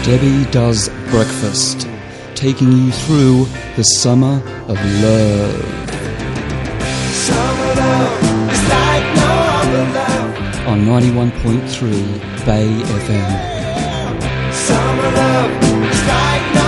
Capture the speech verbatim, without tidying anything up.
Debbie Does Breakfast, taking you through the summer of love. Summer love is like no other love. On ninety-one point three Bay F M. Summer love is like no